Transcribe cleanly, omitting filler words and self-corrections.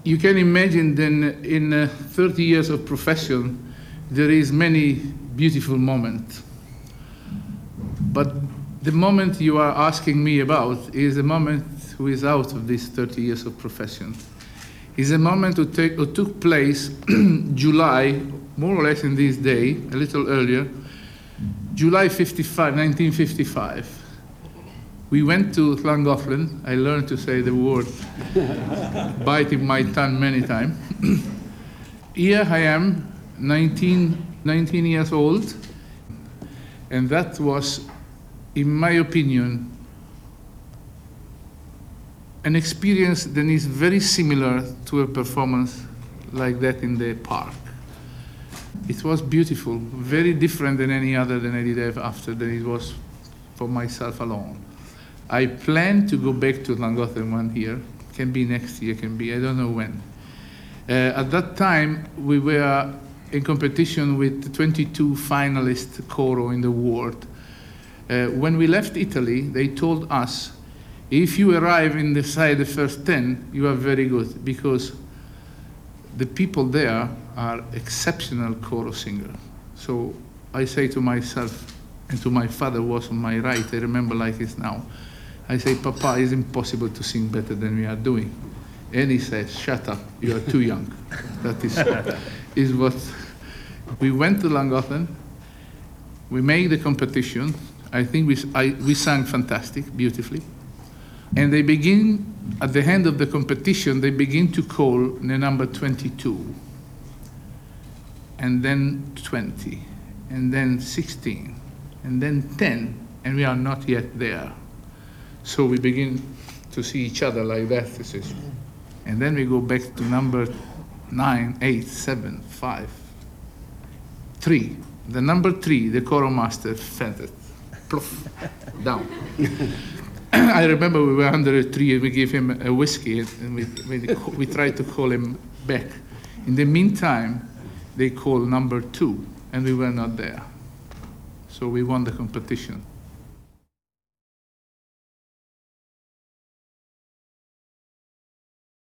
You can imagine then in 30 years of profession, there is many beautiful moments. But the moment you are asking me about is a moment who is out of these 30 years of profession. Is a moment who took place July, more or less in this day, a little earlier, July 1955. We went to Llangollen. I learned to say the word, biting my tongue many times. Here I am, 19 years old, and that was, in my opinion, an experience that is very similar to a performance like that in the park. It was beautiful, very different than any other than I did have after, than it was for myself alone. I plan to go back to Llangollen one year. Can be next year, can be, I don't know when. At that time, we were in competition with 22 finalist coro in the world. When we left Italy, they told us, if you arrive inside the first 10, you are very good, because the people there are exceptional coro singers. So I say to myself, and to my father who was on my right, I remember like it's now, I say, Papa, it's impossible to sing better than we are doing. And he says, shut up, you are too young. That is what, we went to Llangollen, we made the competition. I think we sang fantastic, beautifully. And they begin, at the end of the competition, they begin to call the number 22, and then 20, and then 16, and then 10, and we are not yet there. So we begin to see each other like that. And then we go back to number 9, 8, 7, 5, 3. The number 3, the choral master, felt it. Ploof, down. I remember we were under a tree and we gave him a whiskey and we tried to call him back. In the meantime, they called number 2 and we were not there. So we won the competition.